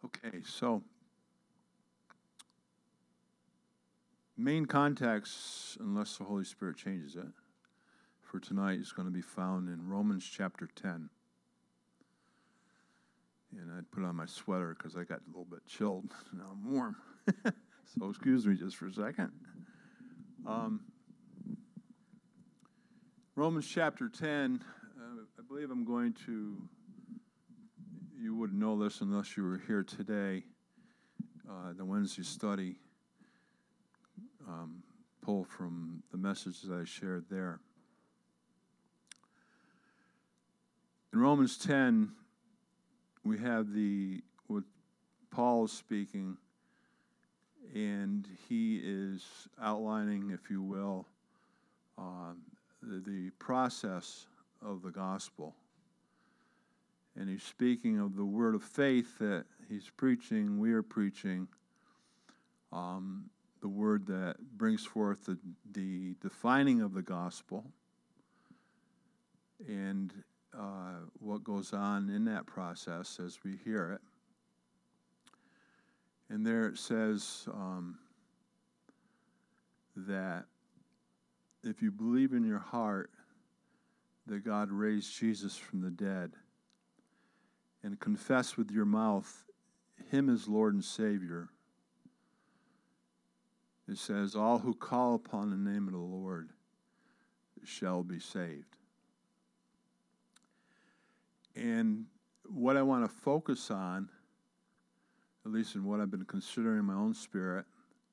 Okay, so main context, unless the Holy Spirit changes it, for tonight is going to be found in Romans chapter 10. And I'd put on my sweater because I got a little bit chilled. Now I'm warm. So excuse me just for a second. Romans chapter 10, I believe I'm going to, you wouldn't know this unless you were here today, the Wednesday study, pull from the messages I shared there. In Romans 10, we have what Paul is speaking, and he is outlining, if you will, the process of the gospel. And he's speaking of the word of faith that he's preaching, we are preaching, the word that brings forth the defining of the gospel, and what goes on in that process as we hear it. And there it says that if you believe in your heart that God raised Jesus from the dead and confess with your mouth him as Lord and Savior, it says, all who call upon the name of the Lord shall be saved. And what I want to focus on, at least in what I've been considering in my own spirit,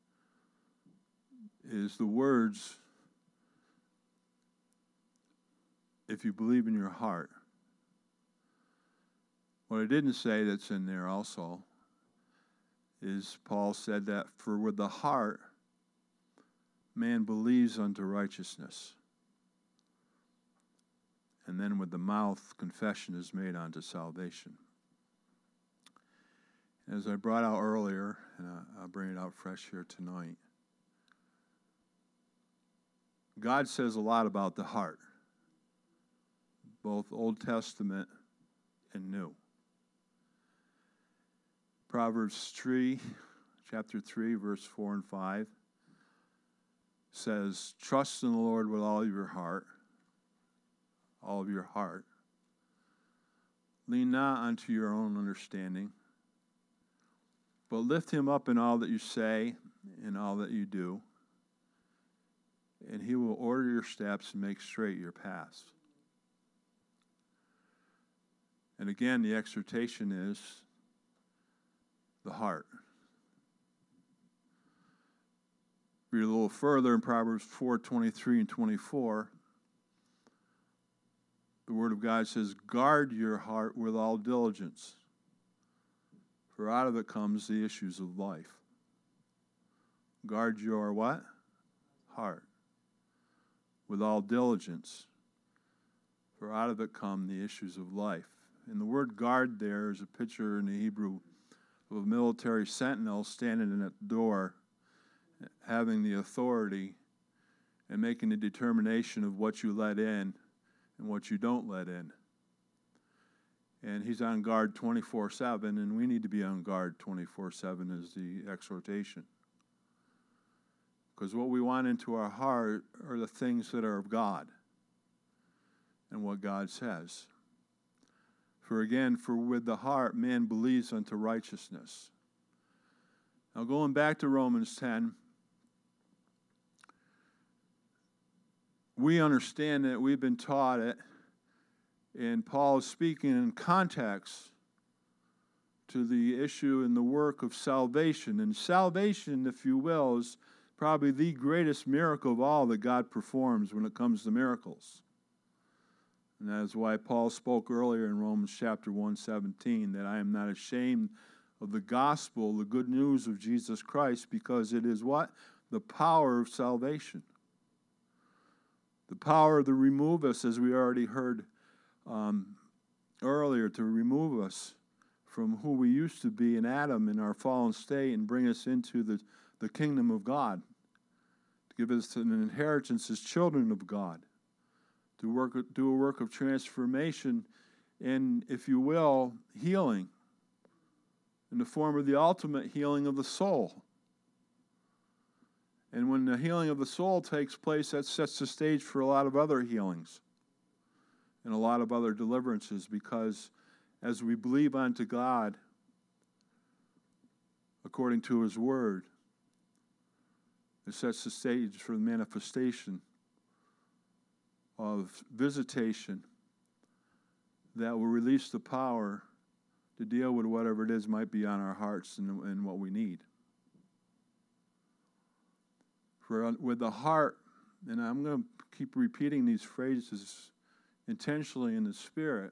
is the words, if you believe in your heart. What I didn't say that's in there also is Paul said that for with the heart man believes unto righteousness, and then with the mouth confession is made unto salvation. As I brought out earlier, and I'll bring it out fresh here tonight, God says a lot about the heart, both Old Testament and New. Proverbs 3, chapter 3, verse 4 and 5 says, trust in the Lord with all of your heart, all of your heart. Lean not unto your own understanding, but lift him up in all that you say and all that you do, and he will order your steps and make straight your paths. And again, the exhortation is the heart. Read a little further in Proverbs 4:23 and 24. The Word of God says, guard your heart with all diligence, for out of it comes the issues of life. Guard your what? Heart. With all diligence, for out of it come the issues of life. And the word guard there is a picture in the Hebrew of a military sentinel standing at the door, having the authority and making the determination of what you let in and what you don't let in. And he's on guard 24/7, and we need to be on guard 24/7 is the exhortation. Because what we want into our heart are the things that are of God and what God says. For again, for with the heart man believes unto righteousness. Now going back to Romans 10, we understand that we've been taught it, and Paul is speaking in context to the issue and the work of salvation. And salvation, if you will, is probably the greatest miracle of all that God performs when it comes to miracles. And that is why Paul spoke earlier in Romans chapter 1:17 that I am not ashamed of the gospel, the good news of Jesus Christ, because it is what? The power of salvation. The power to remove us, as we already heard earlier, to remove us from who we used to be in Adam in our fallen state and bring us into the kingdom of God, to give us an inheritance as children of God, to do a work of transformation and, if you will, healing in the form of the ultimate healing of the soul. And when the healing of the soul takes place, that sets the stage for a lot of other healings and a lot of other deliverances, because as we believe unto God according to His Word, it sets the stage for the manifestation of visitation that will release the power to deal with whatever it is might be on our hearts and what we need. For with the heart, and I'm going to keep repeating these phrases intentionally in the Spirit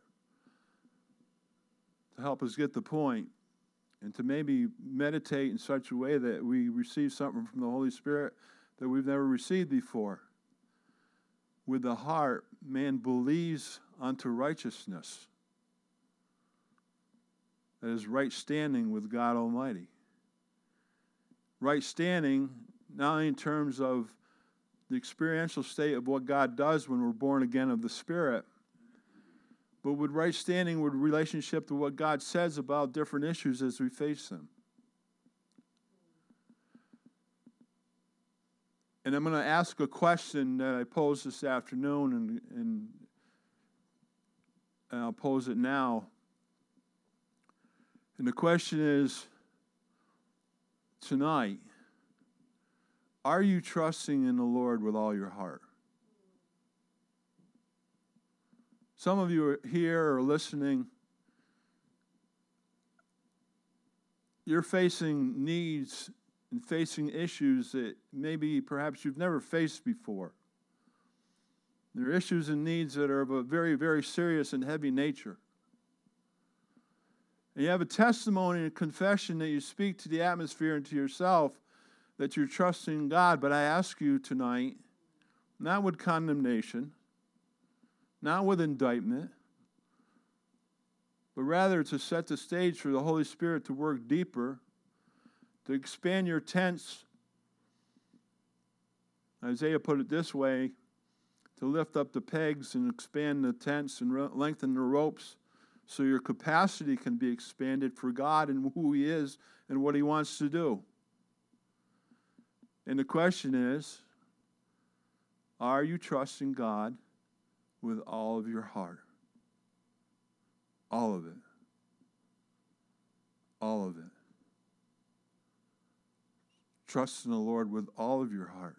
to help us get the point, and to maybe meditate in such a way that we receive something from the Holy Spirit that we've never received before. With the heart, man believes unto righteousness. That is right standing with God Almighty. Right standing, not only in terms of the experiential state of what God does when we're born again of the Spirit, but with right standing with relationship to what God says about different issues as we face them. And I'm going to ask a question that I posed this afternoon, and I'll pose it now. And the question is, tonight, are you trusting in the Lord with all your heart? Some of you are here or listening. You're facing needs and facing issues that maybe perhaps you've never faced before. There are issues and needs that are of a very, very serious and heavy nature. And you have a testimony and a confession that you speak to the atmosphere and to yourself that you're trusting God. But I ask you tonight, not with condemnation, not with indictment, but rather to set the stage for the Holy Spirit to work deeper, to expand your tents. Isaiah put it this way, to lift up the pegs and expand the tents and lengthen the ropes so your capacity can be expanded for God and who He is and what He wants to do. And the question is, are you trusting God with all of your heart? All of it. All of it. Trust in the Lord with all of your heart.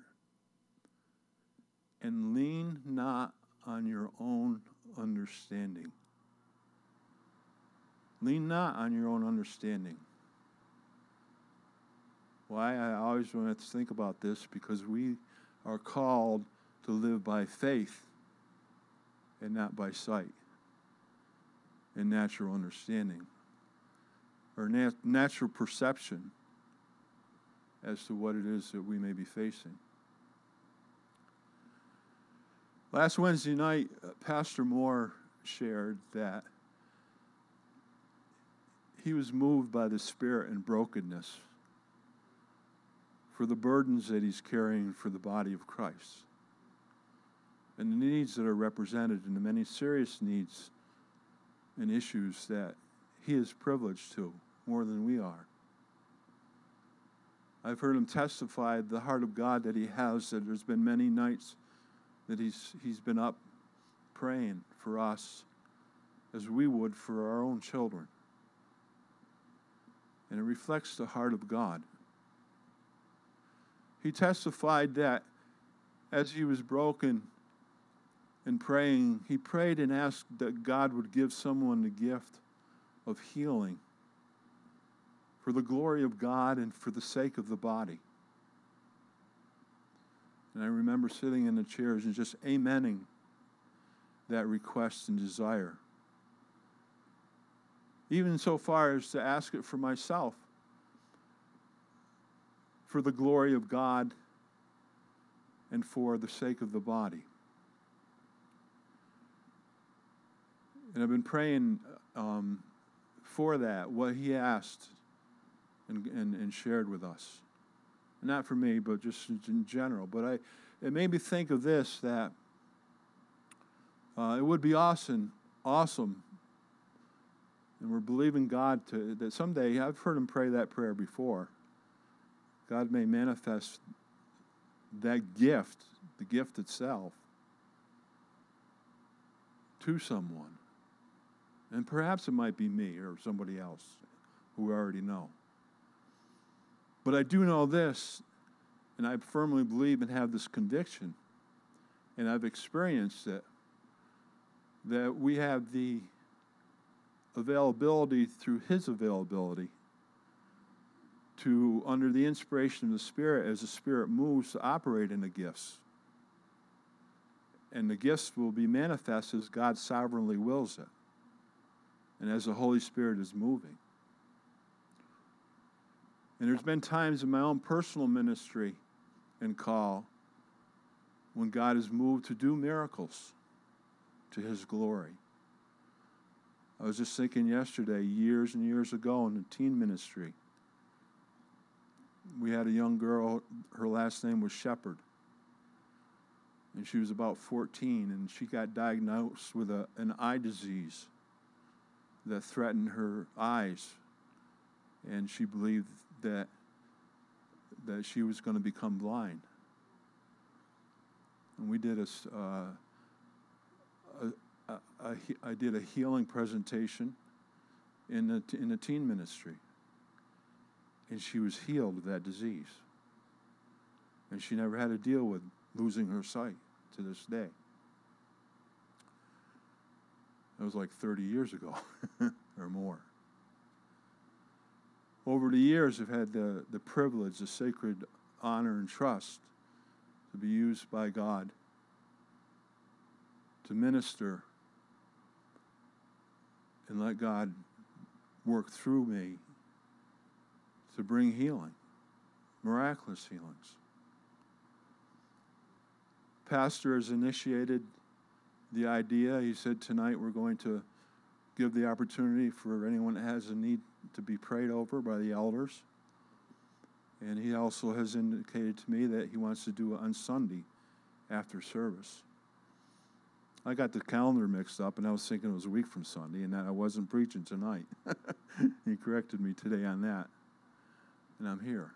And lean not on your own understanding. Lean not on your own understanding. Why? I always want to think about this, because we are called to live by faith and not by sight and natural understanding or natural perception as to what it is that we may be facing. Last Wednesday night, Pastor Moore shared that he was moved by the Spirit and brokenness for the burdens that he's carrying for the body of Christ and the needs that are represented and the many serious needs and issues that he is privileged to more than we are. I've heard him testify the heart of God that he has, that there's been many nights that he's been up praying for us as we would for our own children. And it reflects the heart of God. He testified that as he was broken and praying, he prayed and asked that God would give someone the gift of healing for the glory of God and for the sake of the body. And I remember sitting in the chairs and just amening that request and desire. Even so far as to ask it for myself, for the glory of God and for the sake of the body. And I've been praying for that, what he asked and shared with us. Not for me, but just in general. But it made me think of this, that it would be awesome, and And we're believing God that someday, I've heard him pray that prayer before, God may manifest that gift, the gift itself, to someone. And perhaps it might be me or somebody else who we already know. But I do know this, and I firmly believe and have this conviction, and I've experienced it, that we have the availability through his availability to, under the inspiration of the Spirit, as the Spirit moves, to operate in the gifts. And the gifts will be manifest as God sovereignly wills it, and as the Holy Spirit is moving. And there's been times in my own personal ministry and call when God has moved to do miracles to his glory. I was just thinking yesterday, years and years ago in the teen ministry, we had a young girl, her last name was Shepherd. And she was about 14, and she got diagnosed with an eye disease that threatened her eyes. And she believed that she was going to become blind. And we did I did a healing presentation in the teen ministry. And she was healed of that disease. And she never had to deal with losing her sight to this day. That was like 30 years ago or more. Over the years, I've had the privilege, the sacred honor and trust to be used by God to minister and let God work through me to bring healing, miraculous healings. Pastor has initiated the idea. He said tonight we're going to give the opportunity for anyone that has a need to be prayed over by the elders. And he also has indicated to me that he wants to do it on Sunday after service. I got the calendar mixed up, and I was thinking it was a week from Sunday, and that I wasn't preaching tonight. He corrected me today on that, and I'm here.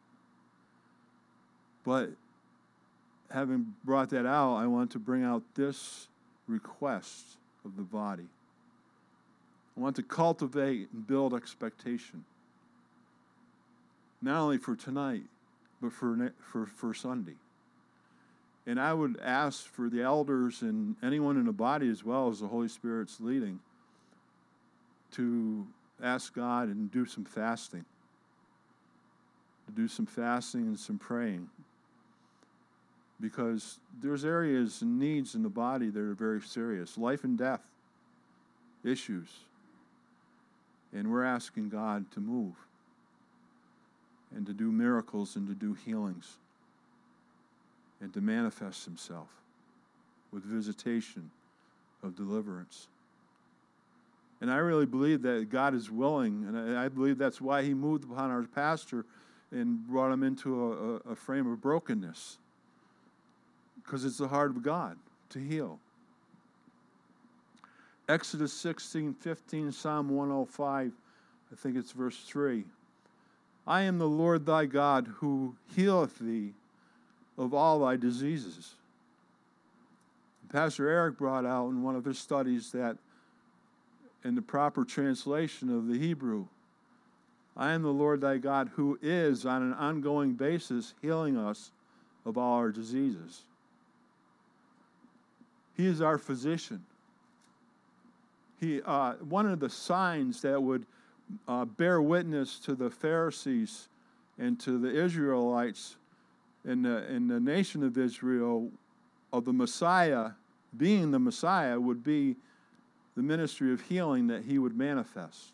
But having brought that out, I want to bring out this request of the body. I want to cultivate and build expectation, not only for tonight, but for Sunday. And I would ask for the elders and anyone in the body, as well as the Holy Spirit's leading, to ask God and do some fasting. To do some fasting and some praying. Because there's areas and needs in the body that are very serious. Life and death issues. And we're asking God to move and to do miracles and to do healings and to manifest himself with visitation of deliverance. And I really believe that God is willing, and I believe that's why he moved upon our pastor and brought him into a frame of brokenness, because it's the heart of God to heal. Exodus 16:15, Psalm 105, I think it's verse 3. I am the Lord thy God who healeth thee of all thy diseases. Pastor Eric brought out in one of his studies that in the proper translation of the Hebrew, I am the Lord thy God who is on an ongoing basis healing us of all our diseases. He is our physician. One of the signs that would bear witness to the Pharisees and to the Israelites in the nation of Israel of the Messiah, being the Messiah, would be the ministry of healing that he would manifest.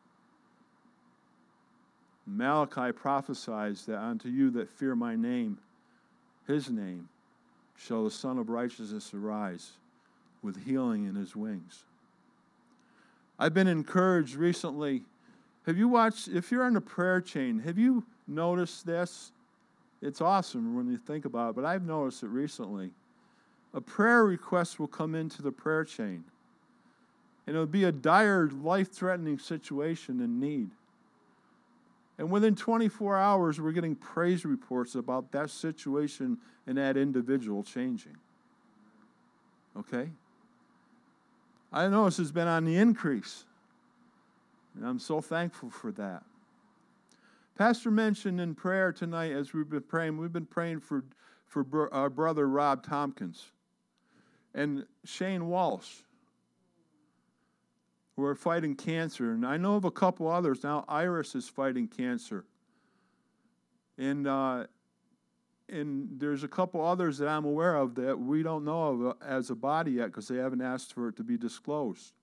Malachi prophesies that unto you that fear my name, his name, shall the Son of Righteousness arise with healing in his wings. I've been encouraged recently. Have you watched, if you're on the prayer chain, have you noticed this? It's awesome when you think about it, but I've noticed it recently. A prayer request will come into the prayer chain. And it would be a dire, life-threatening situation and need. And within 24 hours, we're getting praise reports about that situation and that individual changing. Okay? I know this has been on the increase. And I'm so thankful for that. Pastor mentioned in prayer tonight, as we've been praying for our brother Rob Tompkins and Shane Walsh, who are fighting cancer. And I know of a couple others. Now Iris is fighting cancer. And there's a couple others that I'm aware of that we don't know of as a body yet because they haven't asked for it to be disclosed.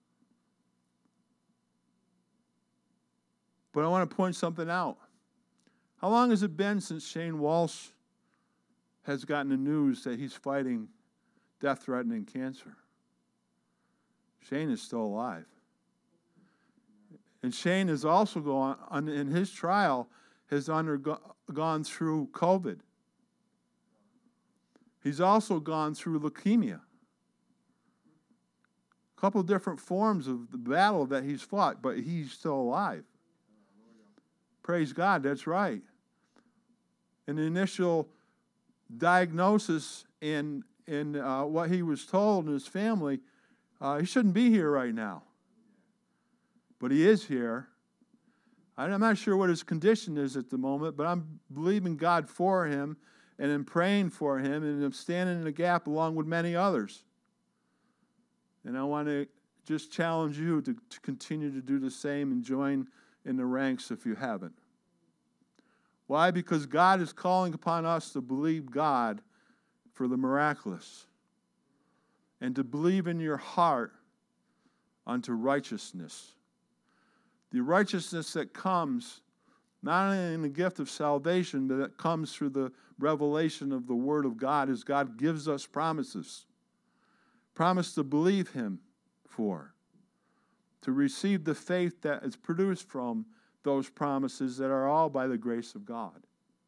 But I want to point something out. How long has it been since Shane Walsh has gotten the news that he's fighting death-threatening cancer? Shane is still alive. And Shane has also gone, in his trial, has gone through COVID. He's also gone through leukemia. A couple of different forms of the battle that he's fought, but he's still alive. Praise God, that's right. And the initial diagnosis and what he was told and his family, he shouldn't be here right now. But he is here. I'm not sure what his condition is at the moment, but I'm believing God for him, and I'm praying for him, and I'm standing in the gap along with many others. And I want to just challenge you to continue to do the same and join in the ranks if you haven't. Why? Because God is calling upon us to believe God for the miraculous and to believe in your heart unto righteousness. The righteousness that comes not only in the gift of salvation, but it comes through the revelation of the Word of God as God gives us promises. Promise to believe Him for, to receive the faith that is produced from those promises that are all by the grace of God.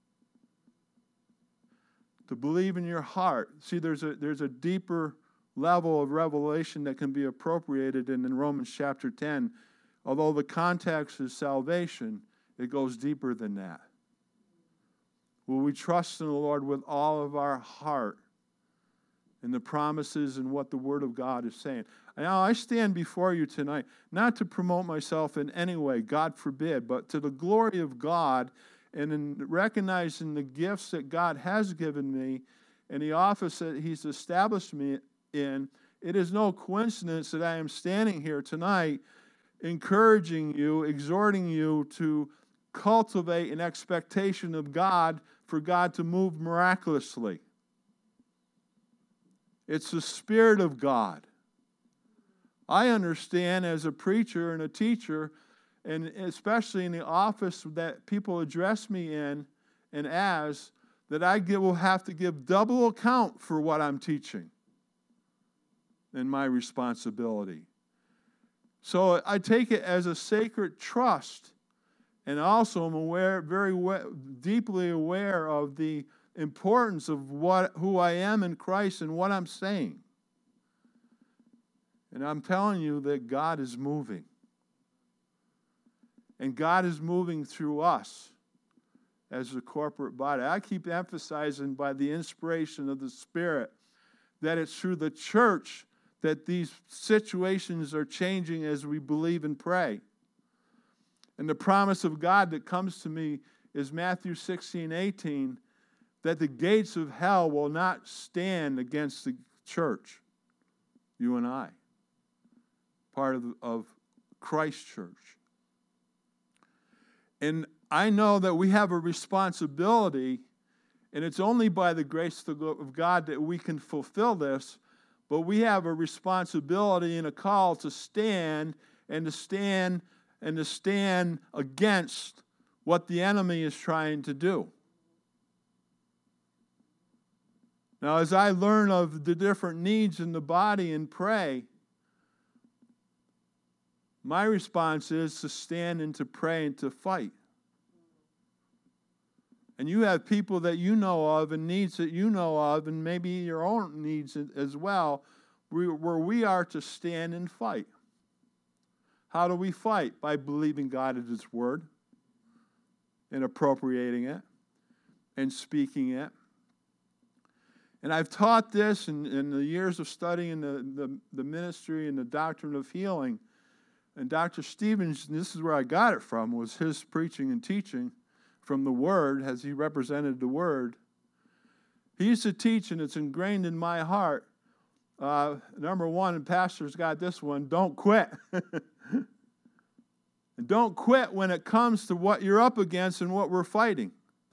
To believe in your heart. See, there's a deeper level of revelation that can be appropriated in Romans chapter 10. Although the context is salvation, it goes deeper than that. Will we trust in the Lord with all of our heart in the promises and what the Word of God is saying? Now, I stand before you tonight, not to promote myself in any way, God forbid, but to the glory of God and in recognizing the gifts that God has given me and the office that He's established me in. It is no coincidence that I am standing here tonight encouraging you, exhorting you to cultivate an expectation of God for God to move miraculously. It's the Spirit of God. I understand as a preacher and a teacher, and especially in the office that people address me in and as, that I will have to give double account for what I'm teaching and my responsibility. So I take it as a sacred trust, and also I'm deeply aware of the importance of who I am in Christ and what I'm saying. And I'm telling you that God is moving. And God is moving through us as a corporate body. I keep emphasizing by the inspiration of the Spirit that it's through the church that these situations are changing as we believe and pray. And the promise of God that comes to me is Matthew 16:18, that the gates of hell will not stand against the church, you and I, part of Christ's church. And I know that we have a responsibility, and it's only by the grace of God that we can fulfill this, but we have a responsibility and a call to stand and to stand and to stand against what the enemy is trying to do. Now, as I learn of the different needs in the body and pray, my response is to stand and to pray and to fight. And you have people that you know of and needs that you know of, and maybe your own needs as well, where we are to stand and fight. How do we fight? By believing God at His Word and appropriating it and speaking it. And I've taught this in the years of studying the ministry and the doctrine of healing. And Dr. Stevens, and this is where I got it from, was his preaching and teaching from the Word as he represented the Word. He used to teach, and it's ingrained in my heart. Number one, and pastors got this one, don't quit. And don't quit when it comes to what you're up against and what we're fighting.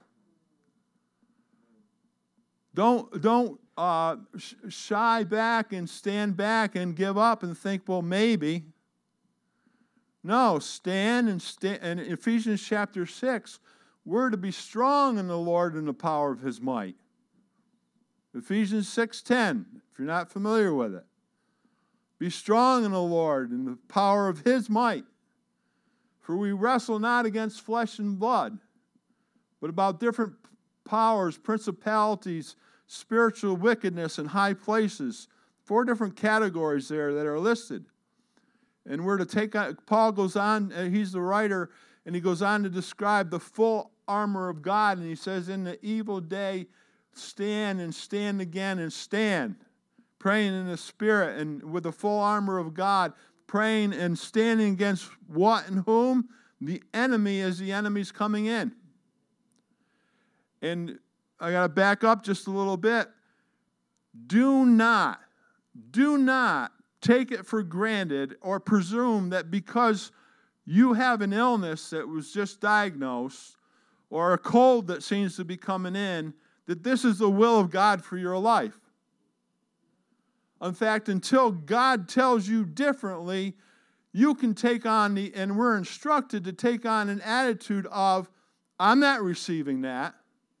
Don't shy back and stand back and give up and think, well, maybe. No, stand. In Ephesians chapter 6, we're to be strong in the Lord and the power of His might. Ephesians 6:10, if you're not familiar with it. Be strong in the Lord and the power of His might. For we wrestle not against flesh and blood, but about different powers, principalities, spiritual wickedness in high places. 4 different categories there that are listed. And we're to take on, Paul goes on, he's the writer, and he goes on to describe the full armor of God. And he says, in the evil day, stand and stand again and stand. Praying in the Spirit and with the full armor of God. Praying and standing against what and whom? The enemy as the enemy's coming in. And I got to back up just a little bit. Do not take it for granted or presume that because you have an illness that was just diagnosed or a cold that seems to be coming in, that this is the will of God for your life. In fact, until God tells you differently, you can take on and we're instructed to take on an attitude of, I'm not receiving that.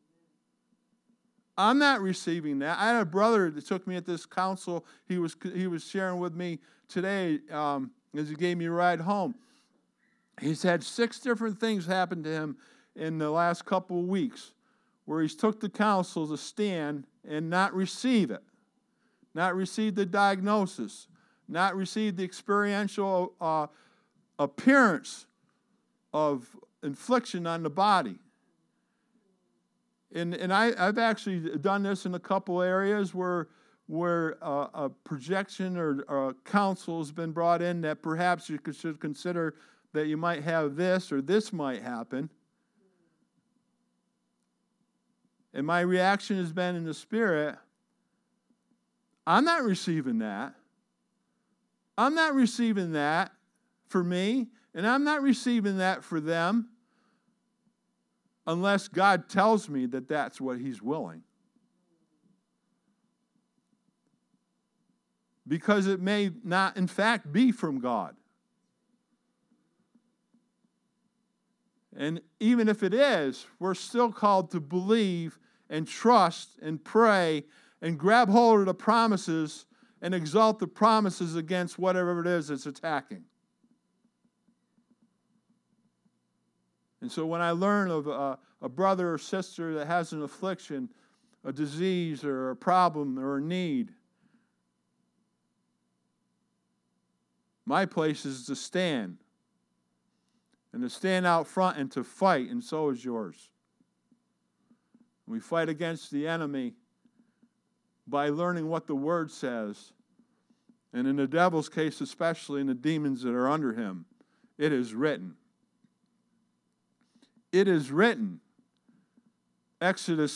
I'm not receiving that. I had a brother that took me at this council. He was sharing with me today as he gave me a ride home. He's had 6 different things happen to him in the last couple of weeks where he's took the counsel to stand and not receive it, not receive the diagnosis, not receive the experiential appearance of infliction on the body. And I've actually done this in a couple areas where a projection or a counsel has been brought in that perhaps you should consider that you might have this or this might happen. And my reaction has been in the Spirit, I'm not receiving that. I'm not receiving that for me, and I'm not receiving that for them unless God tells me that that's what He's willing. Because it may not, in fact, be from God. And even if it is, we're still called to believe and trust and pray and grab hold of the promises and exalt the promises against whatever it is that's attacking. And so when I learn of a brother or sister that has an affliction, a disease or a problem or a need, my place is to stand. And to stand out front and to fight, and so is yours. We fight against the enemy by learning what the Word says. And in the devil's case, especially in the demons that are under him, it is written. It is written. Exodus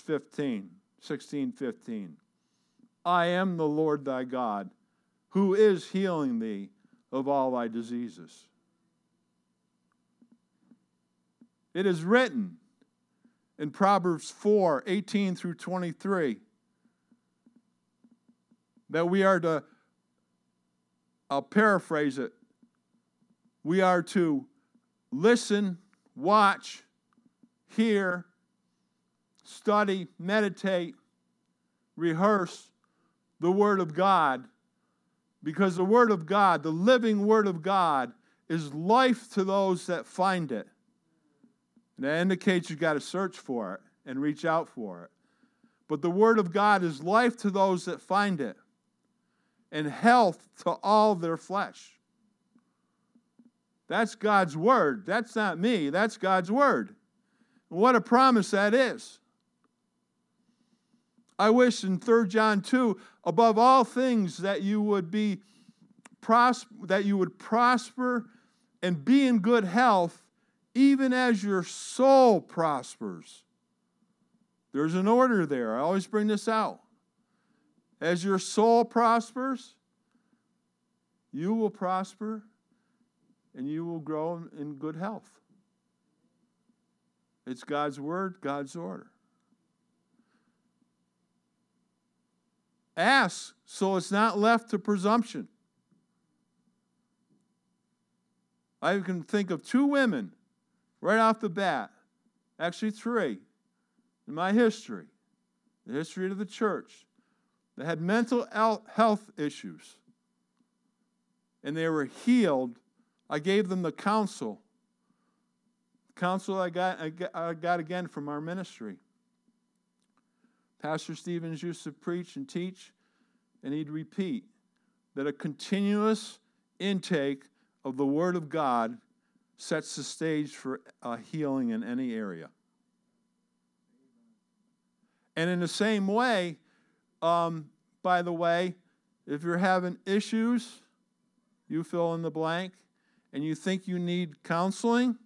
16:15. I am the Lord thy God, who is healing thee of all thy diseases. It is written in Proverbs 4:18 through 23 that we are to, I'll paraphrase it, we are to listen, watch, hear, study, meditate, rehearse the Word of God, because the Word of God, the living Word of God, is life to those that find it. And that indicates you've got to search for it and reach out for it. But the Word of God is life to those that find it and health to all their flesh. That's God's word. That's not me. That's God's word. And what a promise that is. I wish in 3 John 2, above all things, that you would prosper and be in good health, even as your soul prospers. There's an order there. I always bring this out. As your soul prospers, you will prosper and you will grow in good health. It's God's word, God's order. Ask so it's not left to presumption. I can think of 2 women right off the bat, actually 3, in my history, the history of the church, that had mental health issues. And they were healed. I gave them the counsel. Counsel I got again from our ministry. Pastor Stevens used to preach and teach, and he'd repeat that a continuous intake of the Word of God sets the stage for healing in any area. And in the same way, by the way, if you're having issues, you fill in the blank, and you think you need counseling,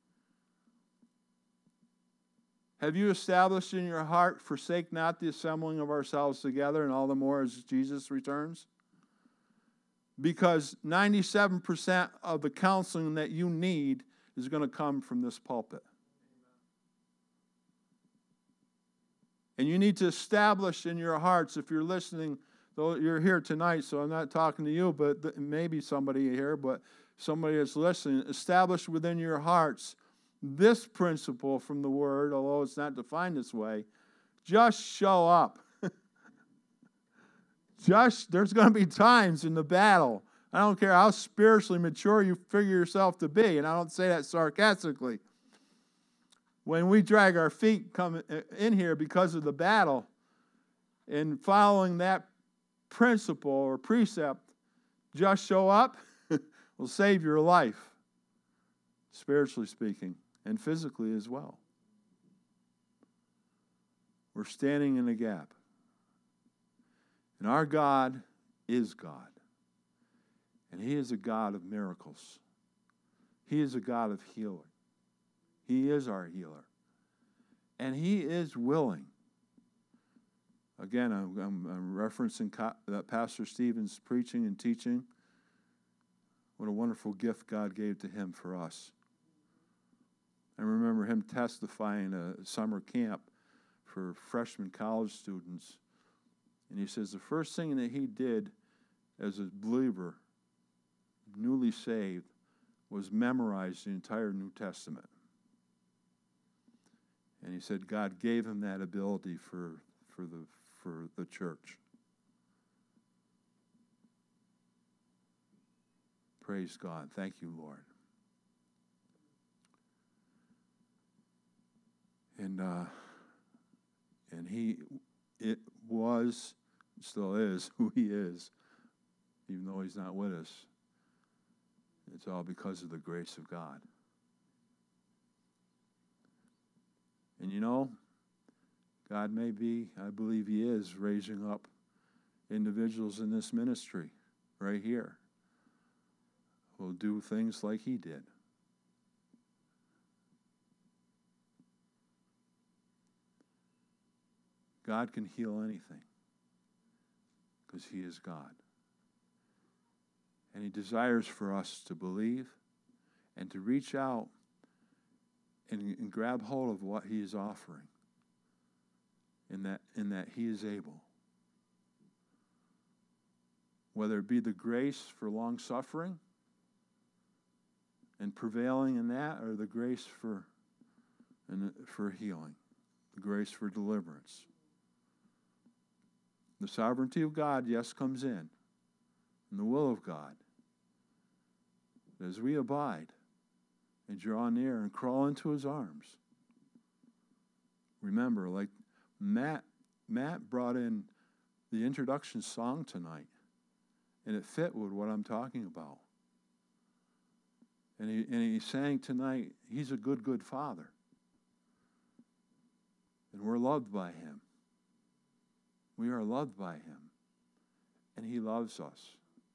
have you established in your heart, forsake not the assembling of ourselves together, and all the more as Jesus returns? Because 97% of the counseling that you need is going to come from this pulpit. And you need to establish in your hearts, if you're listening, though you're here tonight, so I'm not talking to you, but maybe somebody here, but somebody that's listening, establish within your hearts this principle from the Word, although it's not defined this way. Just show up. There's going to be times in the battle. I don't care how spiritually mature you figure yourself to be, and I don't say that sarcastically. When we drag our feet come in here because of the battle, and following that principle or precept, just show up, will save your life, spiritually speaking, and physically as well. We're standing in a gap. And our God is God. And He is a God of miracles. He is a God of healing. He is our healer. And He is willing. Again, I'm referencing Pastor Stephen's preaching and teaching. What a wonderful gift God gave to him for us. I remember him testifying at a summer camp for freshman college students. And he says the first thing that he did as a believer, newly saved, was memorize the entire New Testament. And he said God gave him that ability for the church. Praise God. Thank you, Lord. And it was, still is, who He is, even though He's not with us. It's all because of the grace of God. And you know, God may be, I believe He is, raising up individuals in this ministry right here who will do things like He did. God can heal anything because He is God. And He desires for us to believe and to reach out and grab hold of what He is offering, in that He is able. Whether it be the grace for long suffering and prevailing in that, or the grace for healing, the grace for deliverance. The sovereignty of God, yes, comes in, and the will of God. As we abide and draw near and crawl into His arms. Remember, like Matt brought in the introduction song tonight, and it fit with what I'm talking about. And he's saying tonight, he's a good, good Father. And we're loved by him. We are loved by him. And he loves us.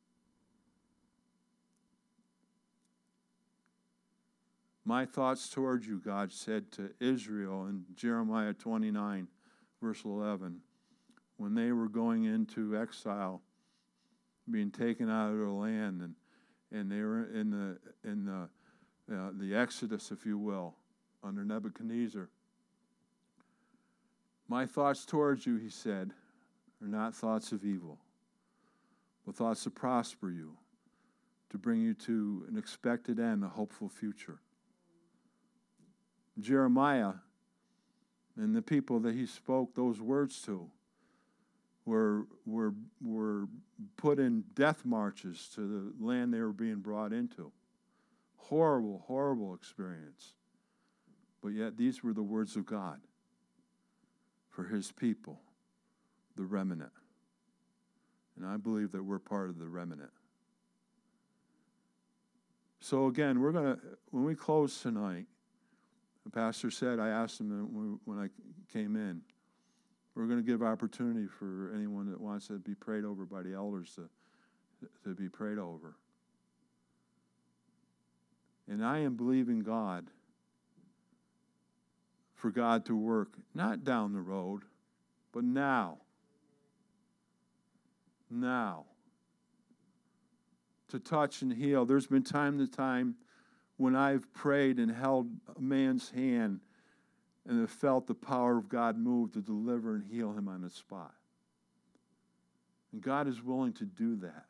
My thoughts towards you, God said to Israel in Jeremiah 29, verse 11, when they were going into exile, being taken out of their land, and they were in the Exodus, if you will, under Nebuchadnezzar. My thoughts towards you, he said, are not thoughts of evil, but thoughts to prosper you, to bring you to an expected end, a hopeful future. Jeremiah and the people that he spoke those words to were put in death marches to the land they were being brought into. Horrible, horrible experience. But yet these were the words of God for his people, the remnant. And I believe that we're part of the remnant. So again, when we close tonight, the pastor said, I asked him when I came in, we're going to give opportunity for anyone that wants to be prayed over by the elders to be prayed over. And I am believing God for God to work, not down the road, but now. Now. To touch and heal. There's been time to time when I've prayed and held a man's hand and have felt the power of God move to deliver and heal him on the spot. And God is willing to do that.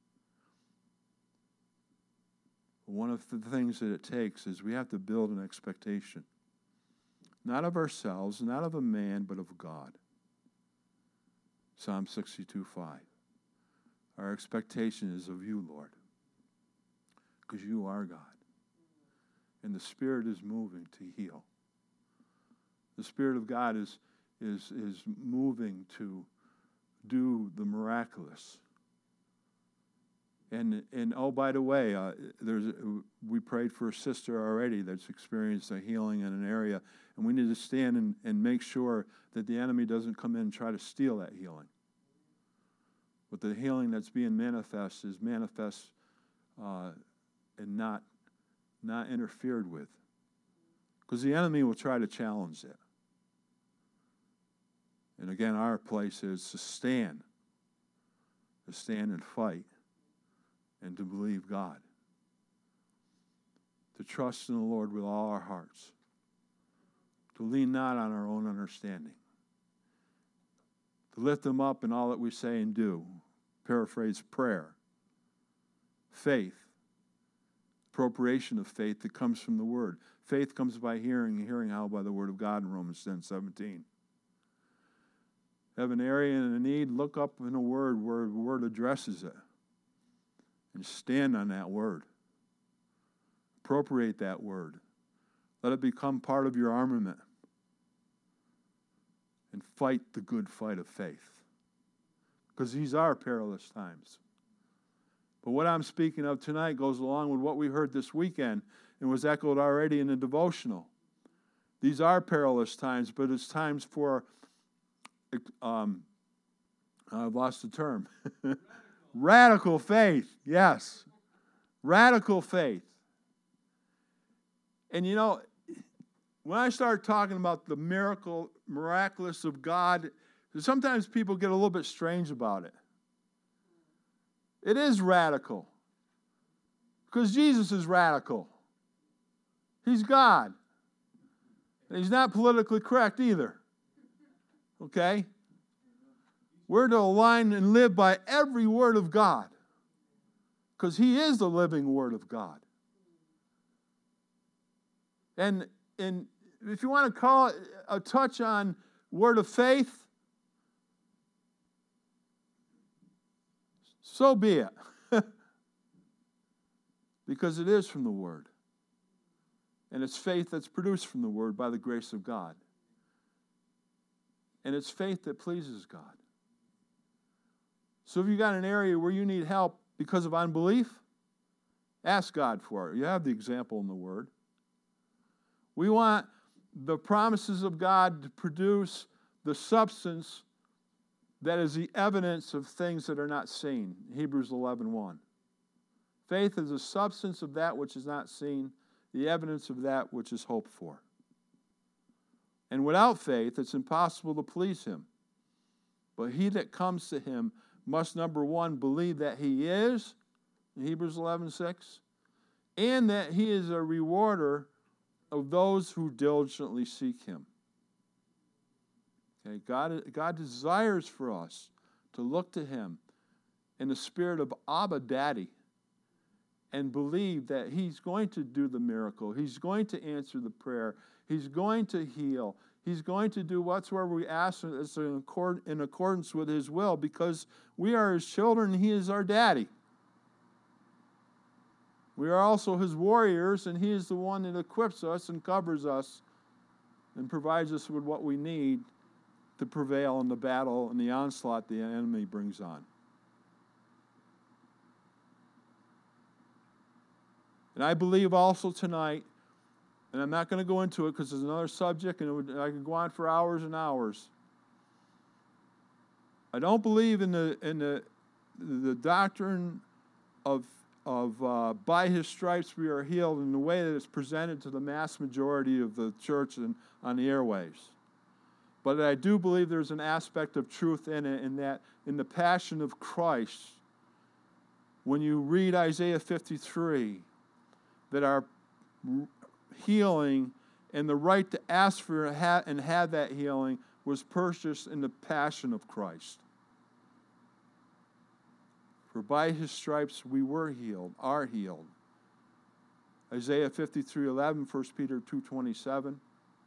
One of the things that it takes is we have to build an expectation. Not of ourselves, not of a man, but of God. Psalm 62:5. Our expectation is of you, Lord, because you are God. And the Spirit is moving to heal. The Spirit of God is moving to do the miraculous. And oh, by the way, we prayed for a sister already that's experienced a healing in an area, and we need to stand and make sure that the enemy doesn't come in and try to steal that healing. But the healing that's being manifest is manifest and not interfered with. Because the enemy will try to challenge it. And again, our place is to stand and fight, and to believe God. To trust in the Lord with all our hearts. To lean not on our own understanding. To lift Him up in all that we say and do. Paraphrase prayer. Faith. Appropriation of faith that comes from the Word. Faith comes by hearing, and hearing how? By the Word of God in Romans 10:17. Have an area and a need, look up in a word where the Word addresses it. And stand on that Word. Appropriate that Word. Let it become part of your armament. And fight the good fight of faith. Because these are perilous times. But what I'm speaking of tonight goes along with what we heard this weekend and was echoed already in the devotional. These are perilous times, but it's times for, I've lost the term. Radical faith, yes. Radical faith. And you know, when I start talking about the miraculous of God, sometimes people get a little bit strange about it. It is radical. Because Jesus is radical. He's God. And He's not politically correct either. Okay? We're to align and live by every word of God. Because He is the living Word of God. And if you want to call it a touch on word of faith, so be it. Because it is from the Word. And it's faith that's produced from the Word by the grace of God. And it's faith that pleases God. So if you got an area where you need help because of unbelief, Ask God for it. You have the example in the Word. We want the promises of God to produce the substance that is the evidence of things that are not seen. Hebrews 11:1. Faith is the substance of that which is not seen, the evidence of that which is hoped for. And without faith, it's impossible to please Him. But he that comes to Him must, number one, believe that He is, Hebrews 11:6, and that He is a rewarder of those who diligently seek Him. Okay, God desires for us to look to Him in the spirit of Abba, Daddy, and believe that He's going to do the miracle. He's going to answer the prayer. He's going to heal. He's going to do whatsoever we ask in accordance with His will, because we are His children and He is our daddy. We are also His warriors, and He is the one that equips us and covers us and provides us with what we need to prevail in the battle and the onslaught the enemy brings on. And I believe also tonight, and I'm not going to go into it because it's another subject, and I could go on for hours and hours. I don't believe in the doctrine of by His stripes we are healed in the way that it's presented to the mass majority of the church and on the airwaves. But I do believe there's an aspect of truth in it, in that in the passion of Christ, when you read Isaiah 53, that our healing and the right to ask for and have that healing was purchased in the passion of Christ. For by His stripes we were healed, are healed. Isaiah 53:11, 1 Peter 2:27.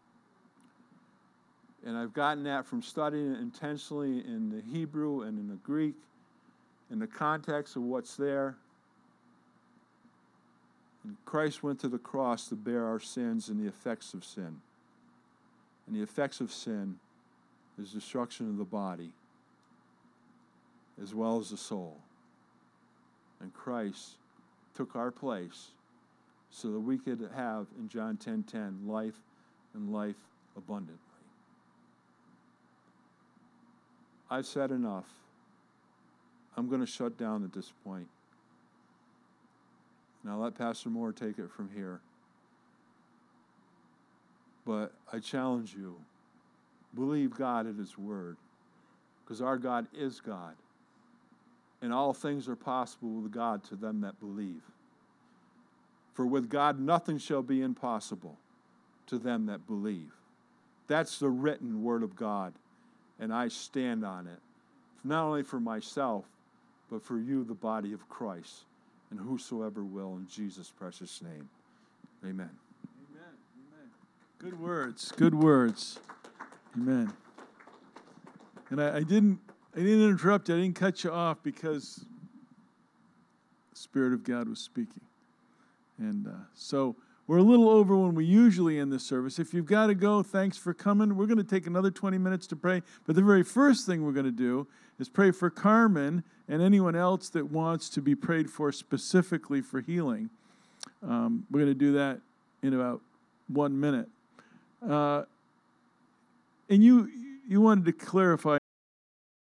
And I've gotten that from studying it intentionally in the Hebrew and in the Greek, in the context of what's there. And Christ went to the cross to bear our sins and the effects of sin. And the effects of sin is destruction of the body as well as the soul. And Christ took our place so that we could have, in John 10:10, life and life abundantly. I've said enough. I'm going to shut down at this point. And I'll let Pastor Moore take it from here. But I challenge you, believe God at His word, because our God is God. And all things are possible with God to them that believe. For with God nothing shall be impossible to them that believe. That's the written word of God, and I stand on it, not only for myself, but for you, the body of Christ, and whosoever will, in Jesus' precious name. Amen. Amen. Amen. Good words. Good words. Amen. And I didn't interrupt you. I didn't cut you off because the Spirit of God was speaking. And so we're a little over when we usually end the service. If you've got to go, thanks for coming. We're going to take another 20 minutes to pray. But the very first thing we're going to do is pray for Carmen and anyone else that wants to be prayed for specifically for healing. We're going to do that in about 1 minute. And you wanted to clarify